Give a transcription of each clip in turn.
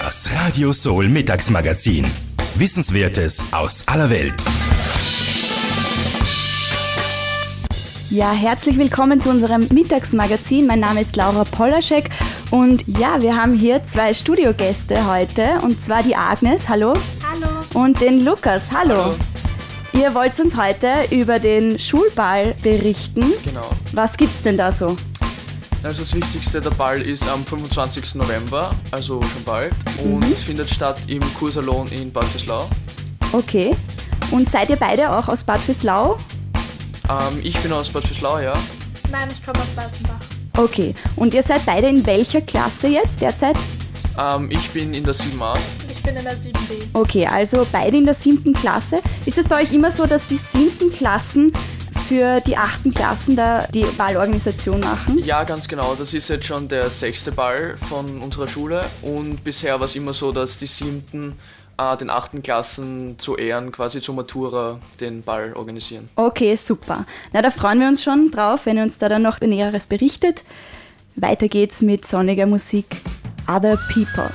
Das Radio Soul Mittagsmagazin. Wissenswertes aus aller Welt. Ja, herzlich willkommen zu unserem Mittagsmagazin. Mein Name ist Laura Polaschek und ja, wir haben hier zwei Studiogäste heute und zwar die Agnes, hallo. Hallo. Und den Lukas, hallo. Hallo. Ihr wollt uns heute über den Schulball berichten. Genau. Was gibt's denn da so? Also das Wichtigste, der Ball ist am 25. November, also schon bald, und findet statt im Kursalon in Bad Vöslau. Okay. Und seid ihr beide auch aus Bad Vöslau? Ich bin aus Bad Vöslau, ja. Nein, ich komme aus Weißenbach. Okay. Und ihr seid beide in welcher Klasse jetzt derzeit? Ich bin in der 7a. Ich bin in der 7b. Okay, also beide in der 7. Klasse. Ist es bei euch immer so, dass die 7. Klassen für die 8. Klassen da die Ballorganisation machen? Ja, ganz genau. Das ist jetzt schon der 6. Ball von unserer Schule und bisher war es immer so, dass die 7. den 8. Klassen zu Ehren, quasi zur Matura, den Ball organisieren. Okay, super. Na, da freuen wir uns schon drauf, wenn ihr uns da dann noch Näheres berichtet. Weiter geht's mit sonniger Musik. Other People.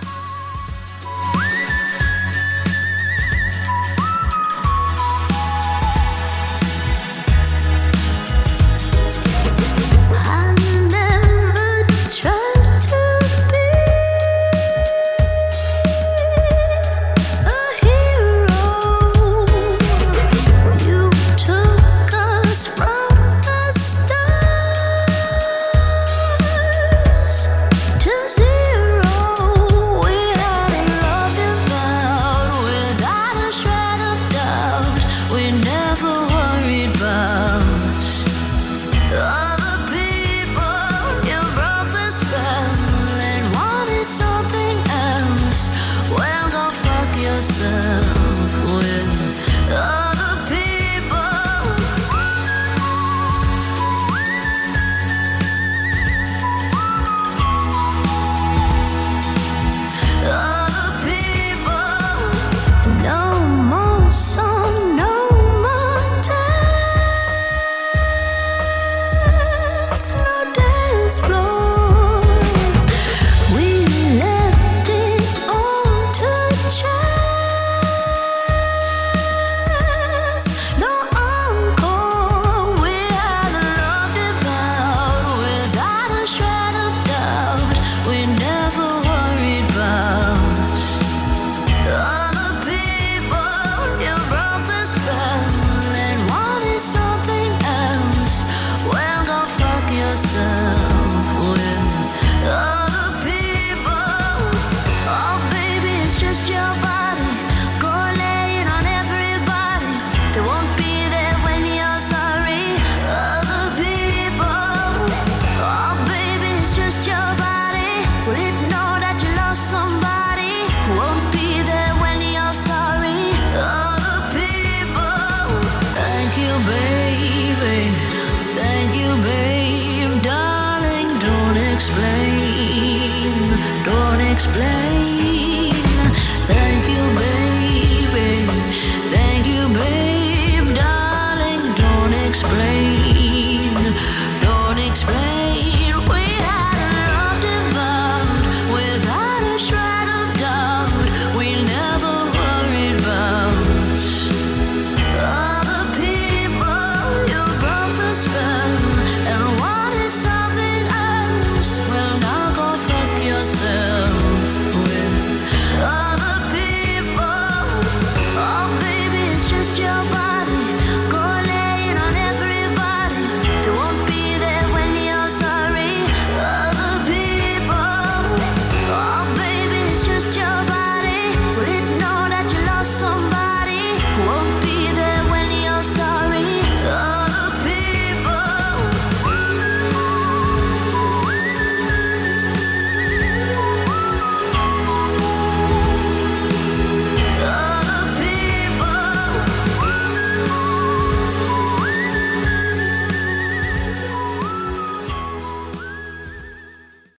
Explain.